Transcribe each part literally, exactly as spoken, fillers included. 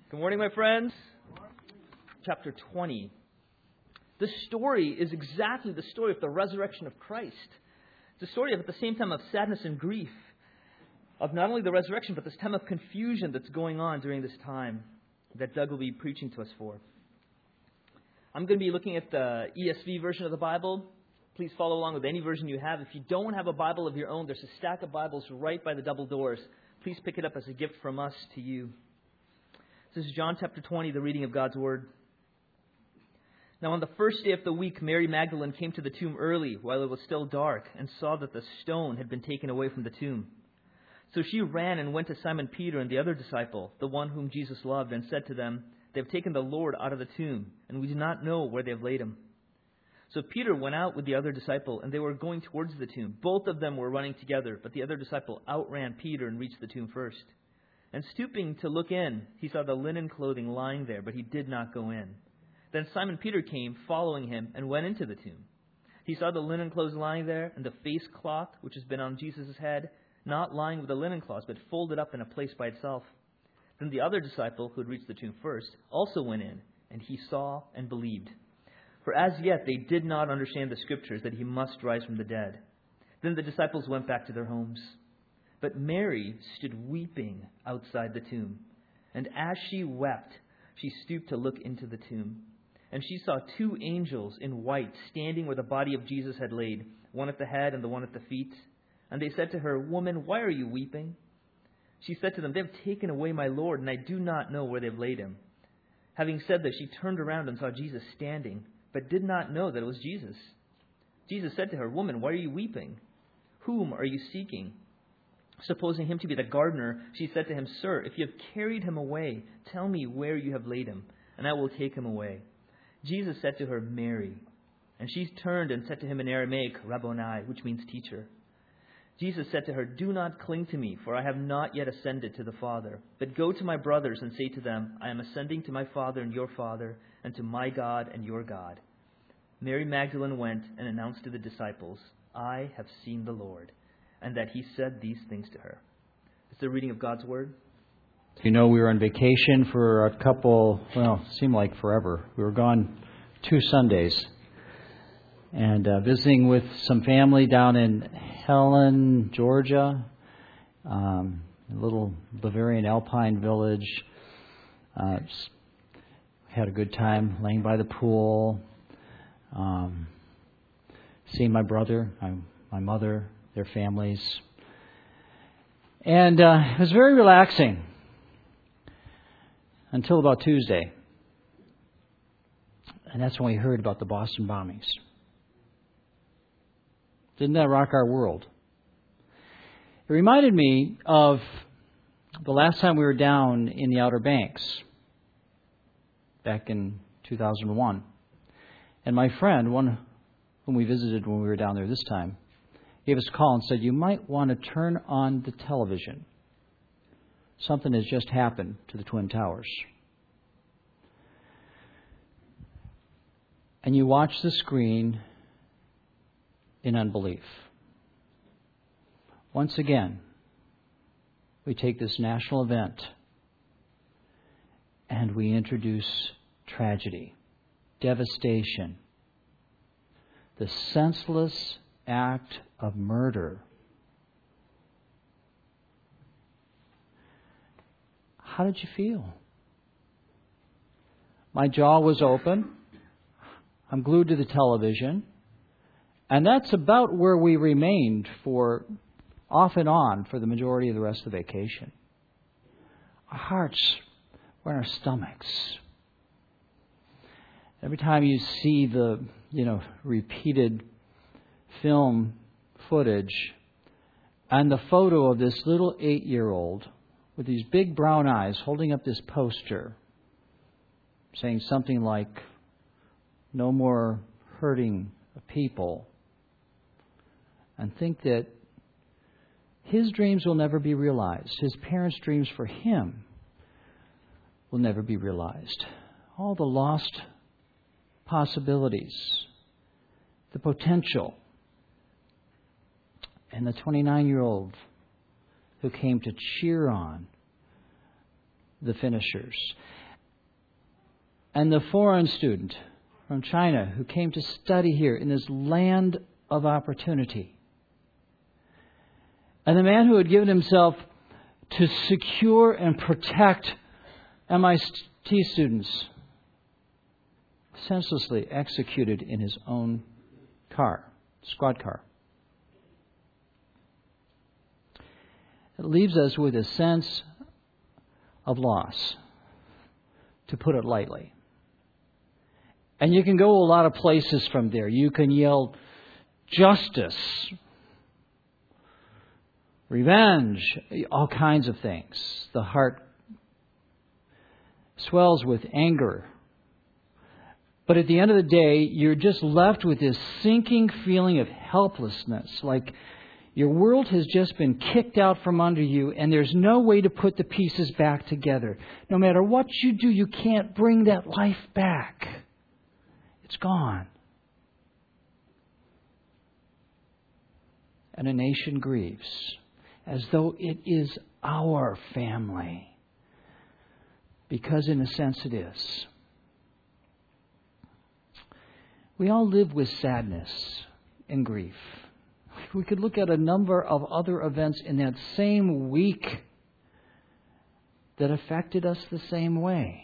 Good morning, my friends. Chapter twenty. This story is exactly the story of the resurrection of Christ. It's a story of, at the same time, of sadness and grief, of not only the resurrection, but this time of confusion that's going on during this time that Doug will be preaching to us for. I'm going to be looking at the E S V version of the Bible. Please follow along with any version you have. If you don't have a Bible of your own, there's a stack of Bibles right by the double doors. Please pick it up as a gift from us to you. This is John chapter twenty, the reading of God's Word. Now on the first day of the week, Mary Magdalene came to the tomb early while it was still dark and saw that the stone had been taken away from the tomb. So she ran and went to Simon Peter and the other disciple, the one whom Jesus loved, and said to them, "They have taken the Lord out of the tomb, and we do not know where they have laid him." So Peter went out with the other disciple, and they were going towards the tomb. Both of them were running together, but the other disciple outran Peter and reached the tomb first. And stooping to look in, he saw the linen clothing lying there, but he did not go in. Then Simon Peter came, following him, and went into the tomb. He saw the linen clothes lying there, and the face cloth, which has been on Jesus' head, not lying with the linen cloths, but folded up in a place by itself. Then the other disciple, who had reached the tomb first, also went in, and he saw and believed. For as yet they did not understand the Scriptures, that he must rise from the dead. Then the disciples went back to their homes. But Mary stood weeping outside the tomb. And as she wept, she stooped to look into the tomb. And she saw two angels in white standing where the body of Jesus had laid, one at the head and the one at the feet. And they said to her, "Woman, why are you weeping?" She said to them, "They have taken away my Lord, and I do not know where they have laid him." Having said this, she turned around and saw Jesus standing, but did not know that it was Jesus. Jesus said to her, "Woman, why are you weeping? Whom are you seeking?" Supposing him to be the gardener, she said to him, "Sir, if you have carried him away, tell me where you have laid him, and I will take him away." Jesus said to her, "Mary." And she turned and said to him in Aramaic, "Rabboni," which means teacher. Jesus said to her, "Do not cling to me, for I have not yet ascended to the Father. But go to my brothers and say to them, I am ascending to my Father and your Father, and to my God and your God." Mary Magdalene went and announced to the disciples, "I have seen the Lord," and that he said these things to her. It's the reading of God's Word. You know, we were on vacation for a couple, well, it seemed like forever. We were gone two Sundays. And uh, visiting with some family down in Helen, Georgia, um, a little Bavarian Alpine village. Uh, just had a good time laying by the pool, um, seeing my brother, my, my mother, their families. And uh, it was very relaxing until about Tuesday. And that's when we heard about the Boston bombings. Didn't that rock our world? It reminded me of the last time we were down in the Outer Banks, back in two thousand one. And my friend, one whom we visited when we were down there this time, gave us a call and said, "You might want to turn on the television. Something has just happened to the Twin Towers." And you watch the screen in unbelief. Once again, we take this national event and we introduce tragedy, devastation, the senseless act of murder. How did you feel? My jaw was open. I'm glued to the television. And that's about where we remained for off and on for the majority of the rest of the vacation. Our hearts were in our stomachs. Every time you see the, you know, repeated film footage and the photo of this little eight-year-old with these big brown eyes holding up this poster saying something like, "No more hurting people," and think that his dreams will never be realized. His parents' dreams for him will never be realized. All the lost possibilities, the potential. And the twenty-nine-year-old who came to cheer on the finishers. And the foreign student from China who came to study here in this land of opportunity. And the man who had given himself to secure and protect M I T students, senselessly executed in his own car, squad car. It leaves us with a sense of loss, to put it lightly. And you can go a lot of places from there. You can yell justice, revenge, all kinds of things. The heart swells with anger. But at the end of the day, you're just left with this sinking feeling of helplessness, like your world has just been kicked out from under you and there's no way to put the pieces back together. No matter what you do, you can't bring that life back. It's gone. And a nation grieves as though it is our family. Because in a sense it is. We all live with sadness and grief. We could look at a number of other events in that same week that affected us the same way.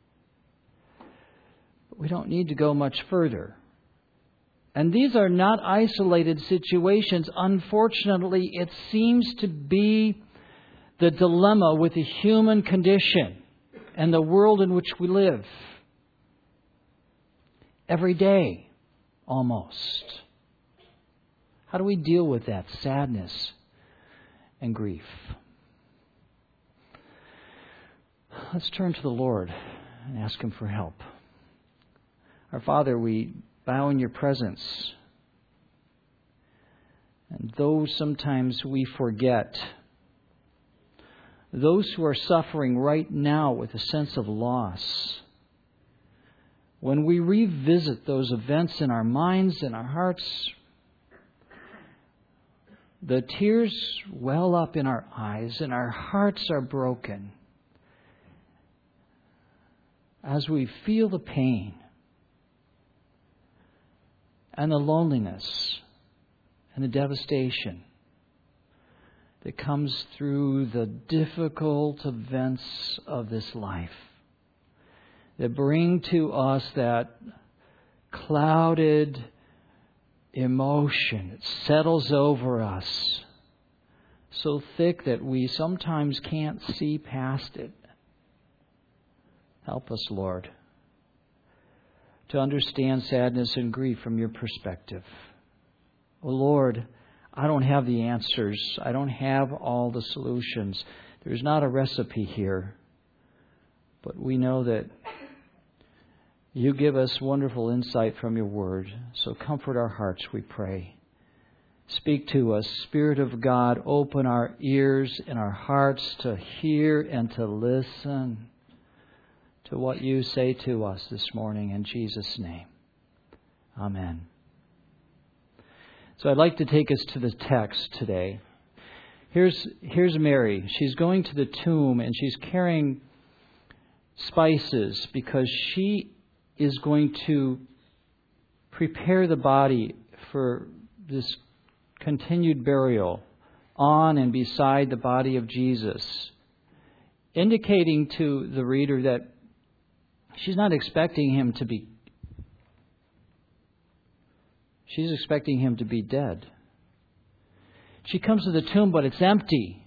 But we don't need to go much further. And these are not isolated situations. Unfortunately, it seems to be the dilemma with the human condition and the world in which we live. Every day, almost. How do we deal with that sadness and grief? Let's turn to the Lord and ask Him for help. Our Father, we bow in Your presence. And though sometimes we forget, those who are suffering right now with a sense of loss, when we revisit those events in our minds and our hearts, the tears well up in our eyes and our hearts are broken as we feel the pain and the loneliness and the devastation that comes through the difficult events of this life, that bring to us that clouded emotion. It settles over us so thick that we sometimes can't see past it. Help us, Lord, to understand sadness and grief from Your perspective. Oh, Lord, I don't have the answers. I don't have all the solutions. There's not a recipe here. But we know that You give us wonderful insight from Your Word. So comfort our hearts, we pray. Speak to us. Spirit of God, open our ears and our hearts to hear and to listen to what You say to us this morning in Jesus' name. Amen. So I'd like to take us to the text today. Here's, here's Mary. She's going to the tomb and she's carrying spices because she is going to prepare the body for this continued burial on and beside the body of Jesus, indicating to the reader that she's not expecting Him to be, she's expecting Him to be dead. She comes to the tomb, but it's empty.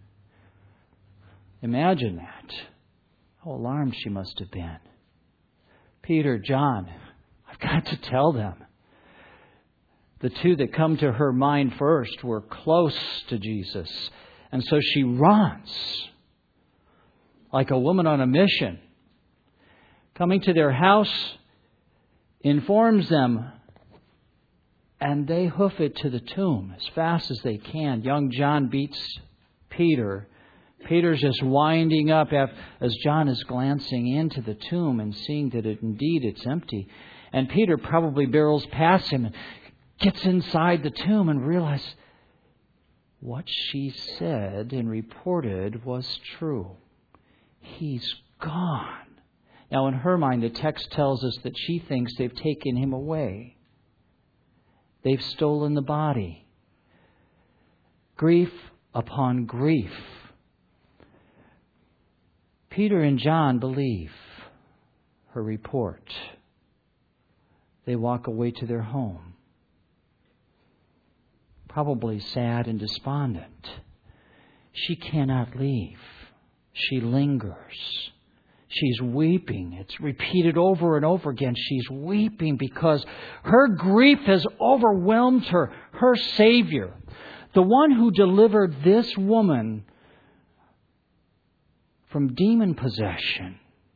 Imagine that. How alarmed she must have been. Peter, John, I've got to tell them. The two that come to her mind first were close to Jesus. And so she runs like a woman on a mission. Coming to their house, informs them, and they hoof it to the tomb as fast as they can. Young John beats Peter. Peter's just winding up as John is glancing into the tomb and seeing that it, indeed it's empty. And Peter probably barrels past him and gets inside the tomb and realizes what she said and reported was true. He's gone. Now, in her mind, the text tells us that she thinks they've taken him away. They've stolen the body. Grief upon grief. Peter and John believe her report. They walk away to their home, probably sad and despondent. She cannot leave. She lingers. She's weeping. It's repeated over and over again. She's weeping because her grief has overwhelmed her. Her Savior, the one who delivered this woman from demon possession,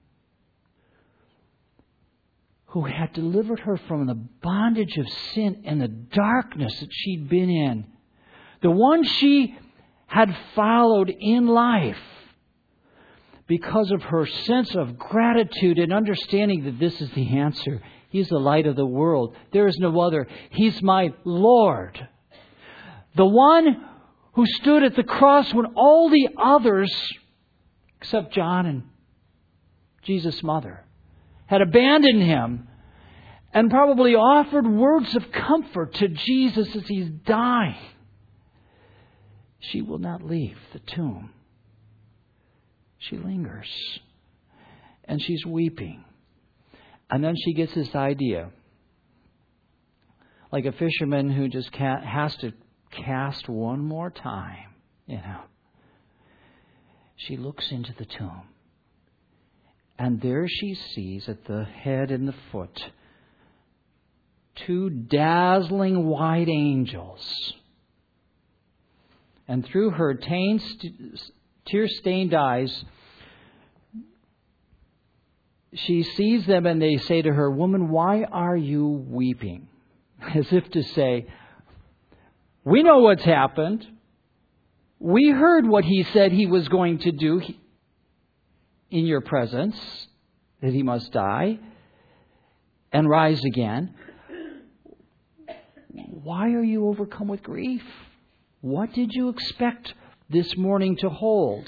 who had delivered her from the bondage of sin and the darkness that she'd been in, the one she had followed in life, because of her sense of gratitude and understanding that this is the answer. He's the light of the world. There is no other. He's my Lord. The one who stood at the cross when all the others, except John and Jesus' mother, had abandoned him and probably offered words of comfort to Jesus as he's dying. She will not leave the tomb. She lingers. And she's weeping. And then she gets this idea. Like a fisherman who just ca- has to cast one more time. You know. She looks into the tomb. And there she sees at the head and the foot two dazzling white angels. And through her tear-stained eyes, she sees them and they say to her, "Woman, why are you weeping?" As if to say, we know what's happened. We heard what he said he was going to do in your presence, that he must die and rise again. Why are you overcome with grief? What did you expect this morning to hold?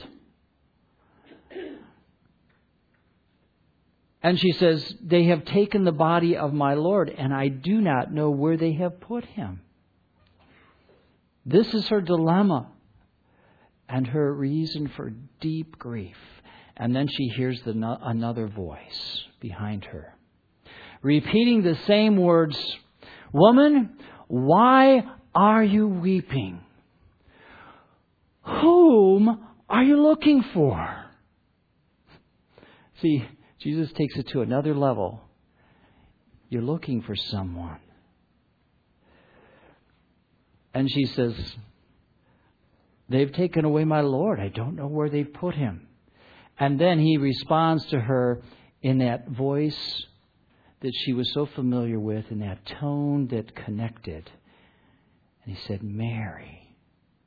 And she says, "They have taken the body of my Lord, and I do not know where they have put him." This is her dilemma and her reason for deep grief. And then she hears the no- another voice behind her, repeating the same words, "Woman, why are you weeping? Whom are you looking for?" See, Jesus takes it to another level. You're looking for someone. And she says, "They've taken away my Lord. I don't know where they've put him." And then he responds to her in that voice that she was so familiar with, in that tone that connected. And he said, "Mary."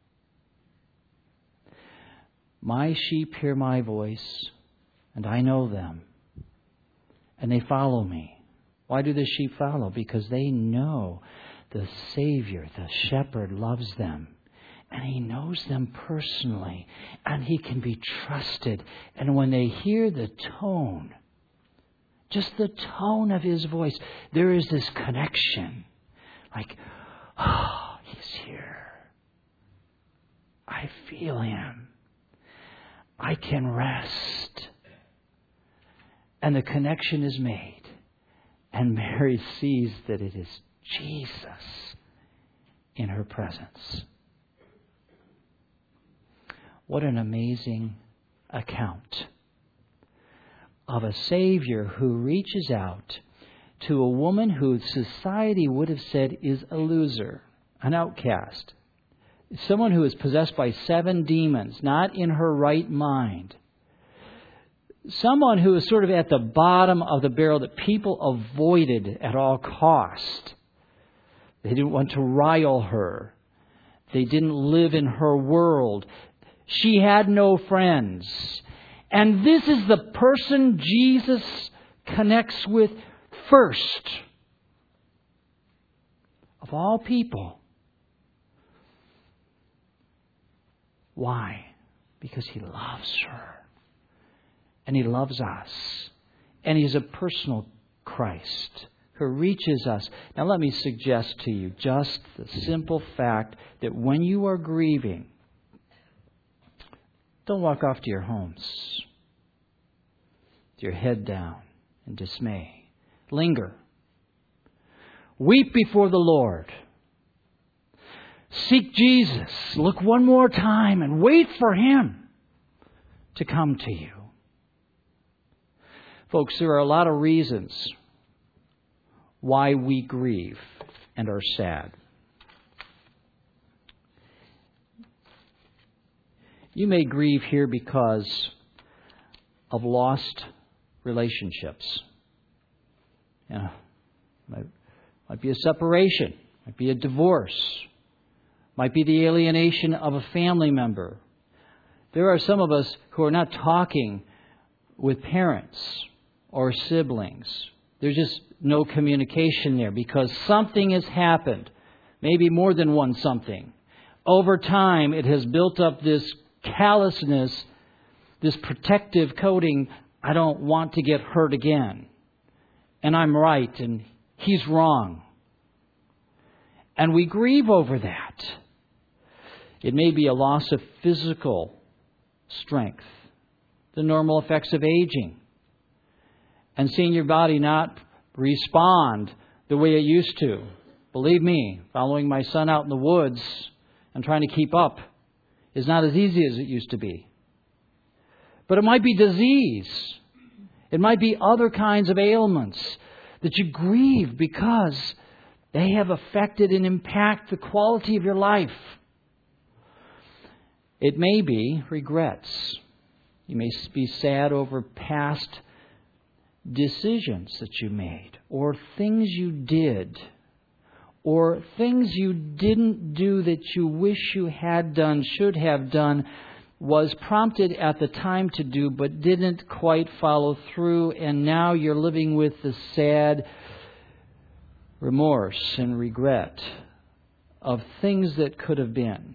"My sheep hear my voice, and I know them, and they follow me." Why do the sheep follow? Because they know the Savior, the shepherd, loves them. And he knows them personally. And he can be trusted. And when they hear the tone, just the tone of his voice, there is this connection. Like, oh, he's here. I feel him. I can rest. And the connection is made. And Mary sees that it is Jesus in her presence. What an amazing account of a Savior who reaches out to a woman who society would have said is a loser, an outcast, someone who is possessed by seven demons, not in her right mind, someone who is sort of at the bottom of the barrel that people avoided at all cost. They didn't want to rile her. They didn't live in her world. She had no friends. And this is the person Jesus connects with first of all people. Why? Because he loves her. And He loves us. And He's a personal Christ who reaches us. Now let me suggest to you just the simple fact that when you are grieving, don't walk off to your homes with your head down in dismay. Linger. Weep before the Lord. Seek Jesus. Look one more time and wait for Him to come to you. Folks, there are a lot of reasons why we grieve and are sad. You may grieve here because of lost relationships. You know, might, might be a separation, might be a divorce, might be the alienation of a family member. There are some of us who are not talking with parents or siblings. There's just no communication there because something has happened. Maybe more than one something. Over time, it has built up this callousness, this protective coating. I don't want to get hurt again. And I'm right and he's wrong. And we grieve over that. It may be a loss of physical strength, the normal effects of aging, and seeing your body not respond the way it used to. Believe me, following my son out in the woods and trying to keep up is not as easy as it used to be. But it might be disease. It might be other kinds of ailments that you grieve because they have affected and impact the quality of your life. It may be regrets. You may be sad over past decisions that you made, or things you did, or things you didn't do that you wish you had done, should have done, was prompted at the time to do, but didn't quite follow through, and now you're living with the sad remorse and regret of things that could have been.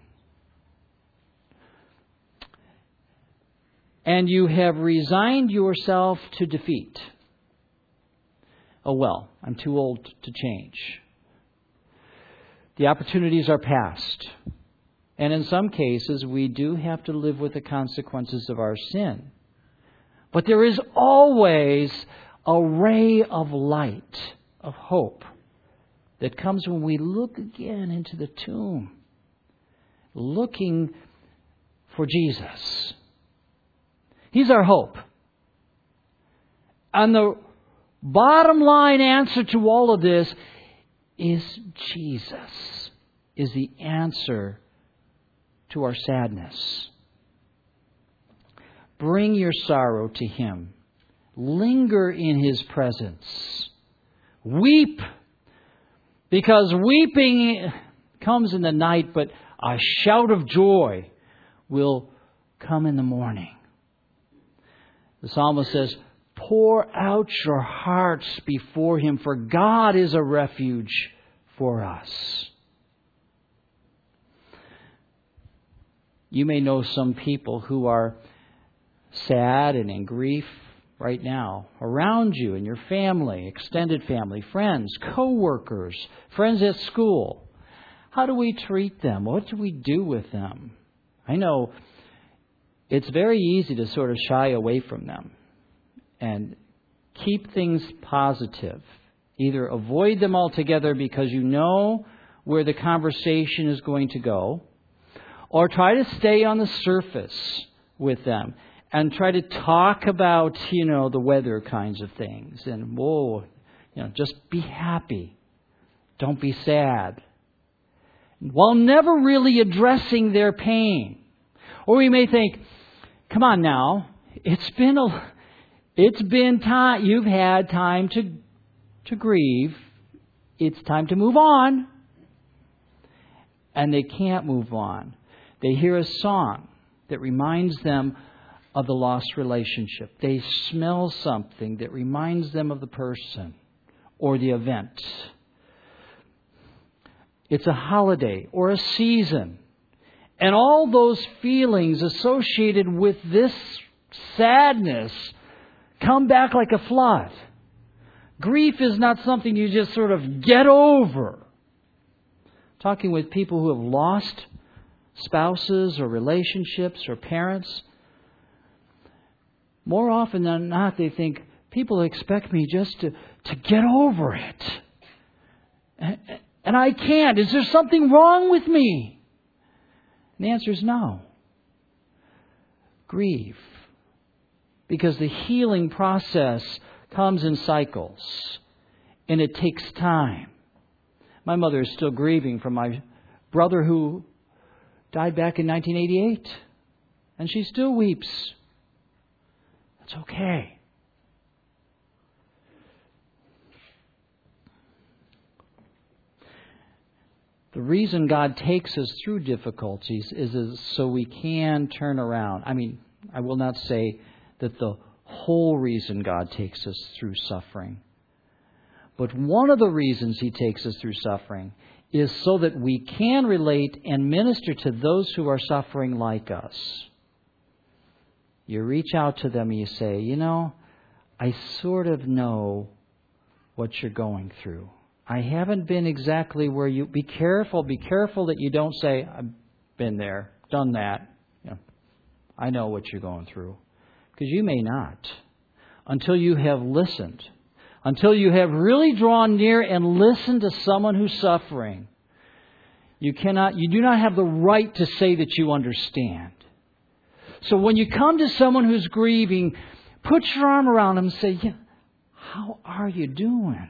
And you have resigned yourself to defeat. Oh, well, I'm too old to change. The opportunities are past. And in some cases, we do have to live with the consequences of our sin. But there is always a ray of light, of hope, that comes when we look again into the tomb, looking for Jesus. He's our hope. And the bottom line answer to all of this is Jesus is the answer to our sadness. Bring your sorrow to Him. Linger in His presence. Weep, because weeping comes in the night, but a shout of joy will come in the morning. The psalmist says, pour out your hearts before Him, for God is a refuge for us. You may know some people who are sad and in grief right now around you in your family, extended family, friends, co-workers, friends at school. How do we treat them? What do we do with them? I know it's very easy to sort of shy away from them and keep things positive. Either avoid them altogether because you know where the conversation is going to go, or try to stay on the surface with them and try to talk about, you know, the weather kinds of things. And, whoa, you know, just be happy. Don't be sad. While never really addressing their pain. Or we may think, come on now, it's been a, it's been time, you've had time to, to grieve. It's time to move on. And they can't move on. They hear a song that reminds them of the lost relationship. They smell something that reminds them of the person or the event. It's a holiday or a season. And all those feelings associated with this sadness come back like a flood. Grief is not something you just sort of get over. Talking with people who have lost spouses or relationships or parents, more often than not they think, people expect me just to, to get over it. And, and I can't. Is there something wrong with me? And the answer is no. Grieve. Because the healing process comes in cycles. And it takes time. My mother is still grieving from my brother who died back in nineteen eighty-eight. And she still weeps. That's okay. The reason God takes us through difficulties is, is so we can turn around. I mean, I will not say that the whole reason God takes us through suffering. But one of the reasons He takes us through suffering is so that we can relate and minister to those who are suffering like us. You reach out to them and you say, you know, I sort of know what you're going through. I haven't been exactly where you... Be careful, be careful that you don't say, I've been there, done that. You know, I know what you're going through. Because you may not. Until you have listened. Until you have really drawn near and listened to someone who's suffering. You cannot, you do not have the right to say that you understand. So when you come to someone who's grieving, put your arm around them and say, yeah, how are you doing?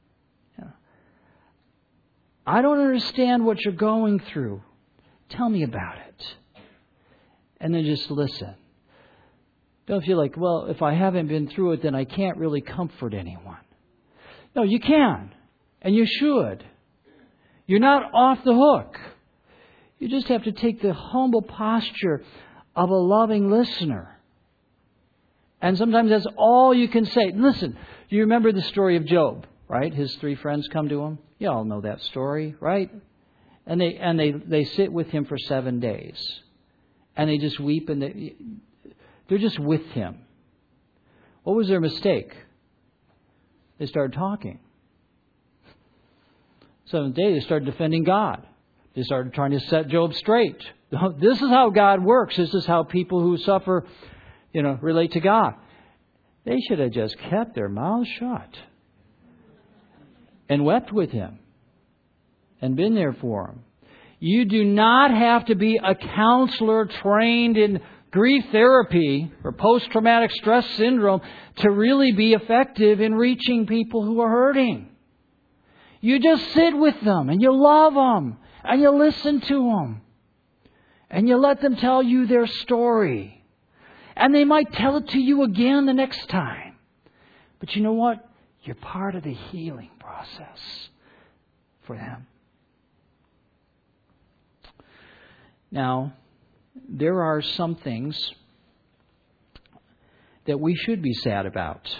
I don't understand what you're going through. Tell me about it. And then just listen. Don't feel like, well, if I haven't been through it, then I can't really comfort anyone. No, you can. And you should. You're not off the hook. You just have to take the humble posture of a loving listener. And sometimes that's all you can say. Listen, do you remember the story of Job? Right? His three friends come to him. You all know that story, right? And they and they, they sit with him for seven days. And they just weep and they, they're just with him. What was their mistake? They started talking. Seventh day, they started defending God. They started trying to set Job straight. This is how God works. This is how people who suffer, you know, relate to God. They should have just kept their mouths shut. And wept with him. And been there for him. You do not have to be a counselor trained in grief therapy or post-traumatic stress syndrome to really be effective in reaching people who are hurting. You just sit with them and you love them and you listen to them. And you let them tell you their story. And they might tell it to you again the next time. But you know what? You're part of the healing process for them. Now, there are some things that we should be sad about.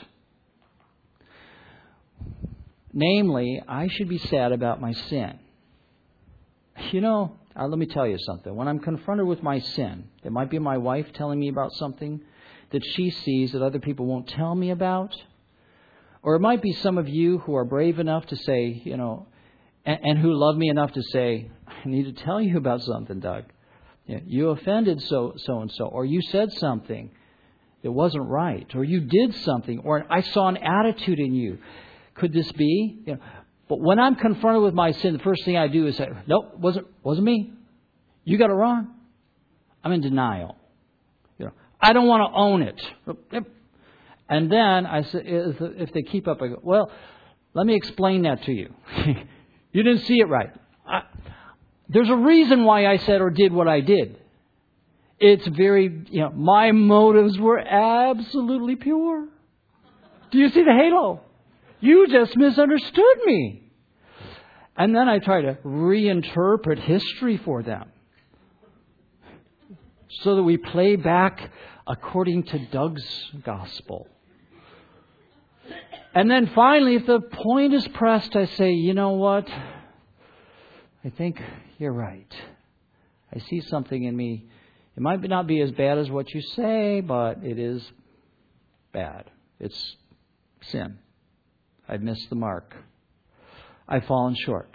Namely, I should be sad about my sin. You know, uh, let me tell you something. When I'm confronted with my sin, it might be my wife telling me about something that she sees that other people won't tell me about. Or it might be some of you who are brave enough to say, you know, and, and who love me enough to say, I need to tell you about something, Doug. You, you offended so, so and so. Or you said something that wasn't right. Or you did something. Or I saw an attitude in you. Could this be? You know, but when I'm confronted with my sin, the first thing I do is say, nope, wasn't wasn't me. You got it wrong. I'm in denial. You know, I don't want to own it. And then I say, if they keep up, I go, well, let me explain that to you. You didn't see it right. I, there's a reason why I said or did what I did. It's very, you know, my motives were absolutely pure. Do you see the halo? You just misunderstood me. And then I try to reinterpret history for them. So that we play back according to Doug's gospel. And then finally, if the point is pressed, I say, you know what? I think you're right. I see something in me. It might not be as bad as what you say, but it is bad. It's sin. I've missed the mark. I've fallen short.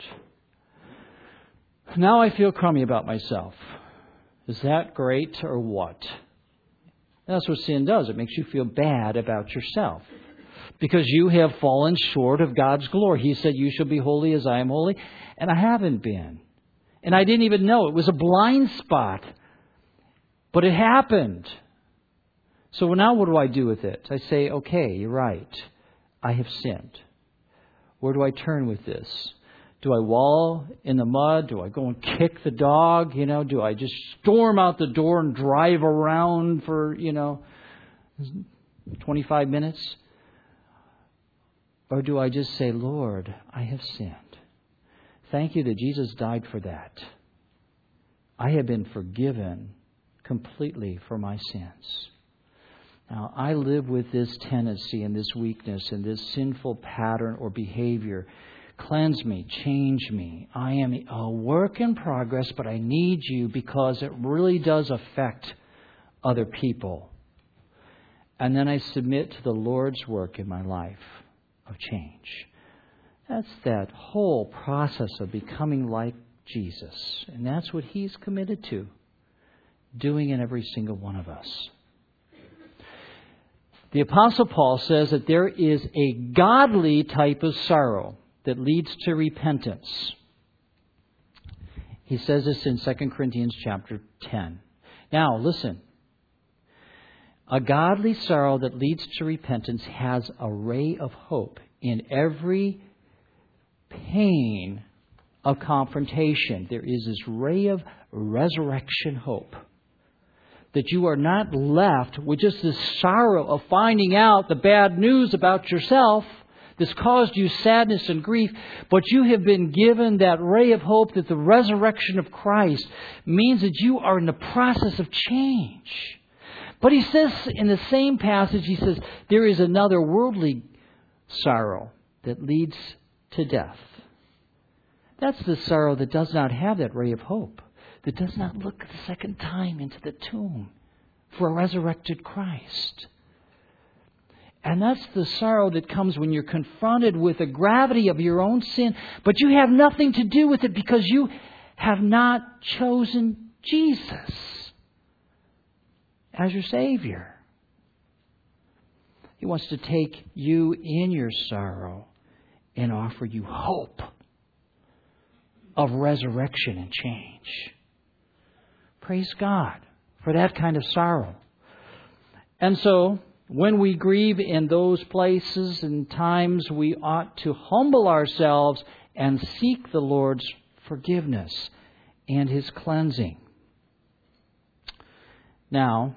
Now I feel crummy about myself. Is that great or what? That's what sin does. It makes you feel bad about yourself. Because you have fallen short of God's glory. He said, you shall be holy as I am holy. And I haven't been. And I didn't even know. It was a blind spot. But it happened. So now what do I do with it? I say, okay, you're right. I have sinned. Where do I turn with this? Do I wallow in the mud? Do I go and kick the dog? You know, do I just storm out the door and drive around for, you know, twenty-five minutes? Or do I just say, Lord, I have sinned. Thank you that Jesus died for that. I have been forgiven completely for my sins. Now, I live with this tendency and this weakness and this sinful pattern or behavior. Cleanse me, change me. I am a work in progress, but I need you because it really does affect other people. And then I submit to the Lord's work in my life of change. That's that whole process of becoming like Jesus. And that's what He's committed to, doing in every single one of us. The Apostle Paul says that there is a godly type of sorrow that leads to repentance. He says this in Second Corinthians chapter ten. Now, listen. A godly sorrow that leads to repentance has a ray of hope in every pain of confrontation. There is this ray of resurrection hope. That you are not left with just this sorrow of finding out the bad news about yourself that's caused you sadness and grief, but you have been given that ray of hope that the resurrection of Christ means that you are in the process of change. But he says in the same passage, he says, there is another worldly sorrow that leads to death. That's the sorrow that does not have that ray of hope, that does not look the second time into the tomb for a resurrected Christ. And that's the sorrow that comes when you're confronted with the gravity of your own sin, but you have nothing to do with it because you have not chosen Jesus as your Savior. He wants to take you in your sorrow and offer you hope of resurrection and change. Praise God for that kind of sorrow. And so, when we grieve in those places and times, we ought to humble ourselves and seek the Lord's forgiveness and His cleansing. Now,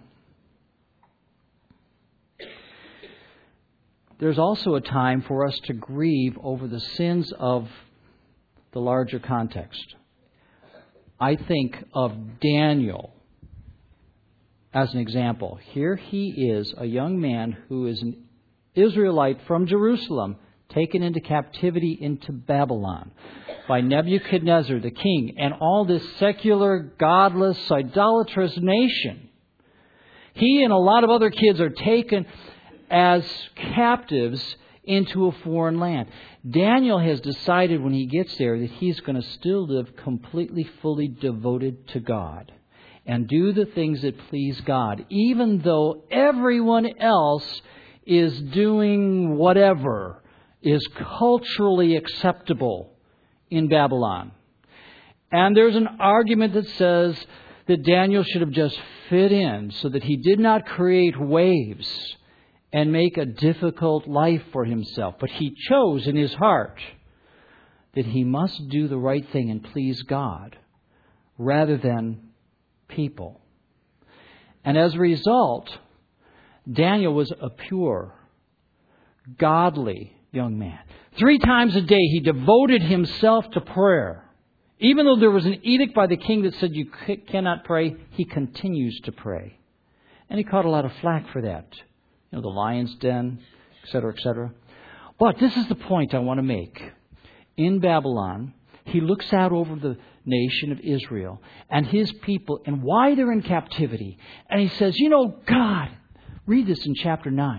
there's also a time for us to grieve over the sins of the larger context. I think of Daniel as an example. Here he is, a young man who is an Israelite from Jerusalem, taken into captivity into Babylon by Nebuchadnezzar the king and all this secular, godless, idolatrous nation. He and a lot of other kids are taken as captives into a foreign land. Daniel has decided when he gets there that he's going to still live completely, fully devoted to God and do the things that please God, even though everyone else is doing whatever is culturally acceptable in Babylon. And there's an argument that says that Daniel should have just fit in so that he did not create waves and make a difficult life for himself. But he chose in his heart that he must do the right thing and please God rather than people. And as a result, Daniel was a pure, godly young man. Three times a day he devoted himself to prayer. Even though there was an edict by the king that said you cannot pray, he continues to pray. And he caught a lot of flack for that. You know, the lion's den, et cetera, et cetera. But this is the point I want to make. In Babylon, he looks out over the nation of Israel and his people and why they're in captivity. And he says, you know, God, read this in chapter nine.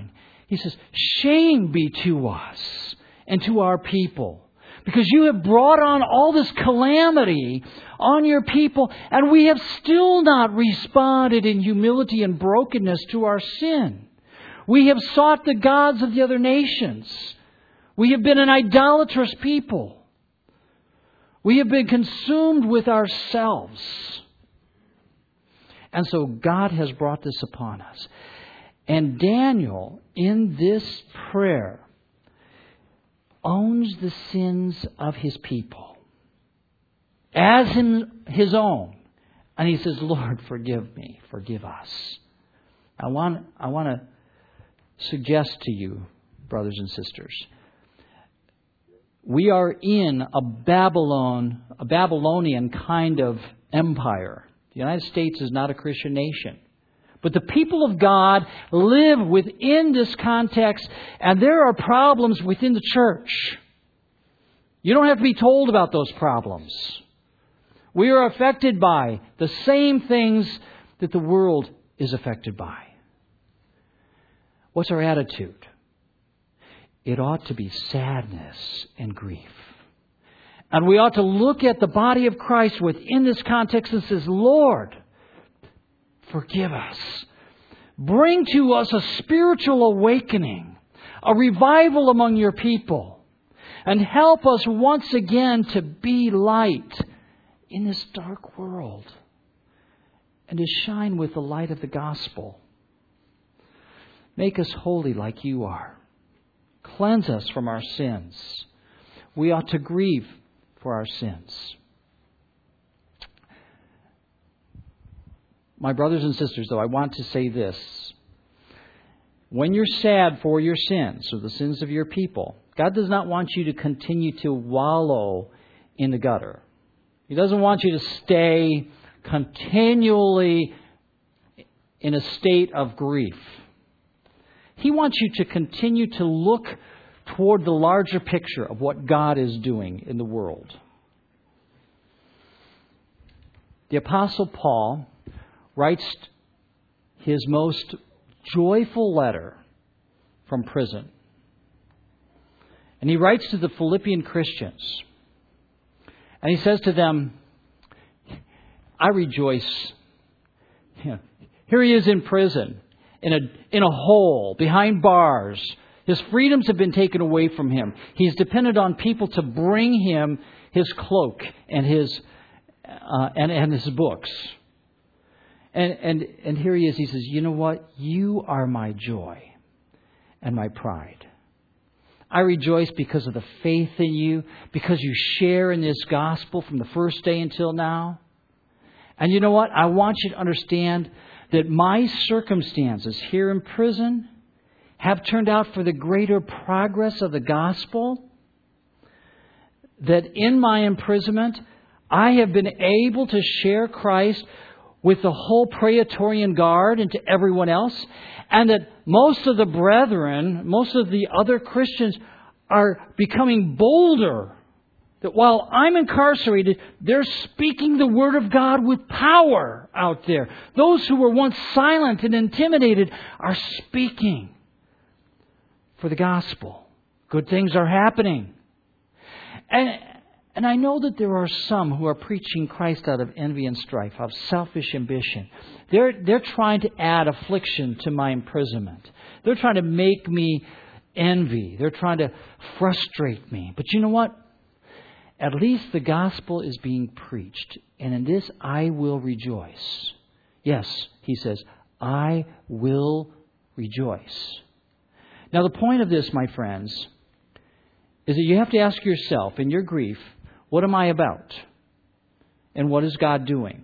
He says, shame be to us and to our people, because you have brought on all this calamity on your people, and we have still not responded in humility and brokenness to our sin. We have sought the gods of the other nations. We have been an idolatrous people. We have been consumed with ourselves. And so God has brought this upon us. And Daniel, in this prayer, owns the sins of his people as him, his own. And he says, Lord, forgive me, forgive us. I want, I want to suggest to you, brothers and sisters, we are in a Babylon, a Babylonian kind of empire. The United States is not a Christian nation. But the people of God live within this context, and there are problems within the church. You don't have to be told about those problems. We are affected by the same things that the world is affected by. What's our attitude? It ought to be sadness and grief. And we ought to look at the body of Christ within this context and says, Lord, forgive us. Bring to us a spiritual awakening, a revival among your people, and help us once again to be light in this dark world and to shine with the light of the gospel. Make us holy like you are. Cleanse us from our sins. We ought to grieve for our sins. My brothers and sisters, though, I want to say this. When you're sad for your sins, or the sins of your people, God does not want you to continue to wallow in the gutter. He doesn't want you to stay continually in a state of grief. He wants you to continue to look toward the larger picture of what God is doing in the world. The Apostle Paul writes his most joyful letter from prison. And he writes to the Philippian Christians. And he says to them, I rejoice. Here he is in prison, in a, in a hole, behind bars. His freedoms have been taken away from him. He's dependent on people to bring him his cloak and his uh, and, and his books. And, and and here he is. He says, you know what? You are my joy and my pride. I rejoice because of the faith in you, because you share in this gospel from the first day until now. And you know what? I want you to understand that my circumstances here in prison have turned out for the greater progress of the gospel. That in my imprisonment, I have been able to share Christ with the whole Praetorian Guard and to everyone else. And that most of the brethren, most of the other Christians are becoming bolder. That while I'm incarcerated, they're speaking the Word of God with power out there. Those who were once silent and intimidated are speaking for the gospel. Good things are happening. And, and I know that there are some who are preaching Christ out of envy and strife, out of selfish ambition. They're, they're trying to add affliction to my imprisonment. They're trying to make me envy. They're trying to frustrate me. But you know what? At least the gospel is being preached. And in this I will rejoice. Yes, he says, I will rejoice. Now the point of this, my friends, is that you have to ask yourself in your grief, what am I about? And what is God doing?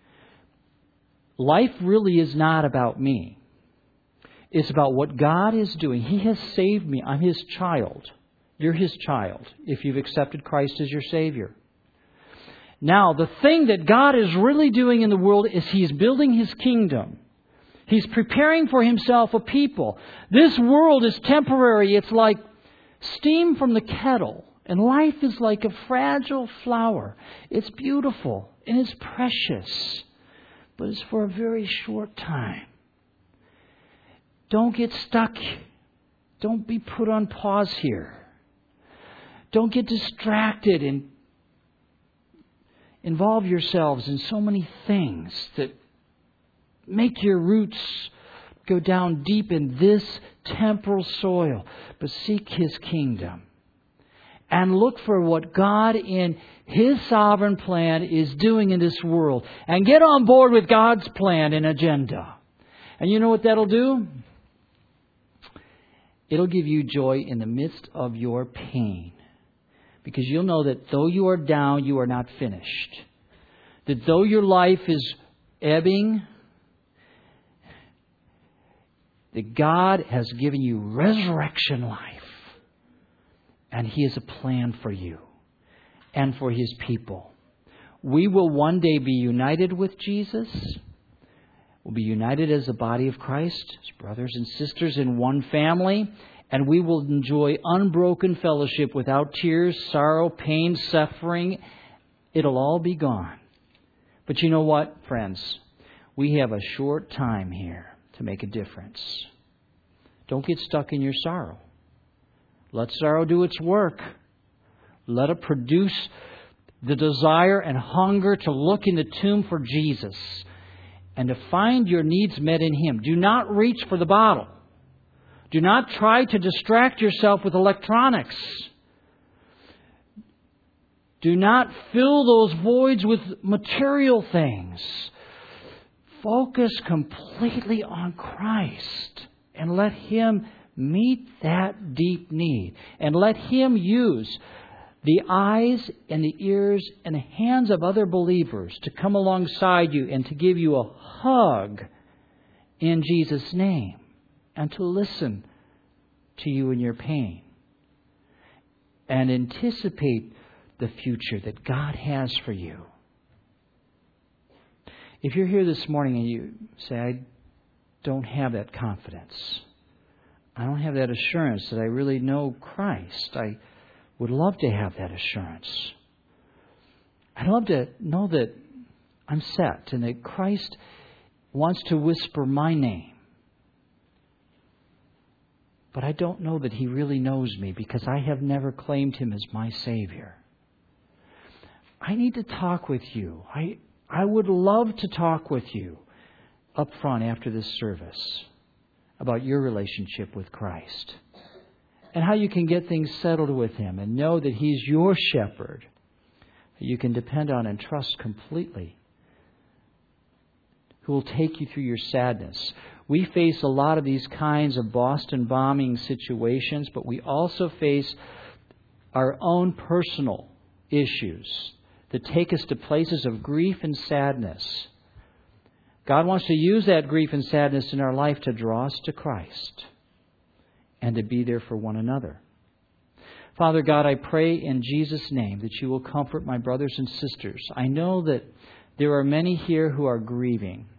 Life really is not about me. It's about what God is doing. He has saved me. I'm His child. You're His child if you've accepted Christ as your Savior. Now, the thing that God is really doing in the world is He's building His kingdom. He's preparing for Himself a people. This world is temporary. It's like steam from the kettle. And life is like a fragile flower. It's beautiful and it's precious. But it's for a very short time. Don't get stuck Don't be put on pause here. Don't get distracted and involve yourselves in so many things that make your roots go down deep in this temporal soil. But seek His kingdom. And look for what God in His sovereign plan is doing in this world. And get on board with God's plan and agenda. And you know what that'll do? It'll give you joy in the midst of your pain. Because you'll know that though you are down, you are not finished. That though your life is ebbing, that God has given you resurrection life. And He has a plan for you and for His people. We will one day be united with Jesus. We'll be united as the body of Christ, as brothers and sisters in one family. And we will enjoy unbroken fellowship without tears, sorrow, pain, suffering. It'll all be gone. But you know what, friends? We have a short time here to make a difference. Don't get stuck in your sorrow. Let sorrow do its work. Let it produce the desire and hunger to look in the tomb for Jesus and to find your needs met in Him. Do not reach for the bottle. Do not try to distract yourself with electronics. Do not fill those voids with material things. Focus completely on Christ and let Him meet that deep need. And let Him use the eyes and the ears and the hands of other believers to come alongside you and to give you a hug in Jesus' name. And to listen to you in your pain. And anticipate the future that God has for you. If you're here this morning and you say, I don't have that confidence. I don't have that assurance that I really know Christ. I would love to have that assurance. I'd love to know that I'm set and that Christ wants to whisper my name. But I don't know that He really knows me because I have never claimed Him as my Savior. I need to talk with you. I, I would love to talk with you up front after this service about your relationship with Christ and how you can get things settled with Him and know that He's your shepherd that you can depend on and trust completely, who will take you through your sadness. We face a lot of these kinds of Boston bombing situations, but we also face our own personal issues that take us to places of grief and sadness. God wants to use that grief and sadness in our life to draw us to Christ and to be there for one another. Father God, I pray in Jesus' name that You will comfort my brothers and sisters. I know that there are many here who are grieving,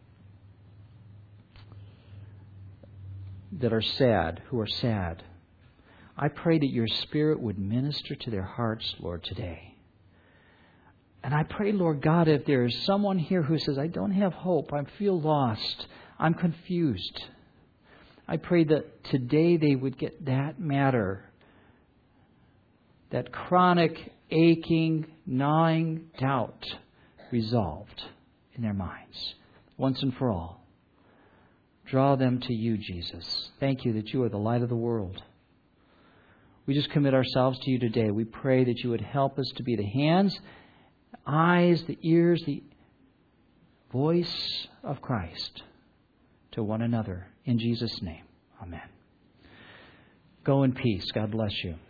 that are sad, who are sad. I pray that Your Spirit would minister to their hearts, Lord, today. And I pray, Lord God, if there is someone here who says, I don't have hope, I feel lost, I'm confused. I pray that today they would get that matter, that chronic, aching, gnawing doubt resolved in their minds, once and for all. Draw them to You, Jesus. Thank You that You are the light of the world. We just commit ourselves to You today. We pray that You would help us to be the hands, eyes, the ears, the voice of Christ to one another. In Jesus' name, amen. Go in peace. God bless you.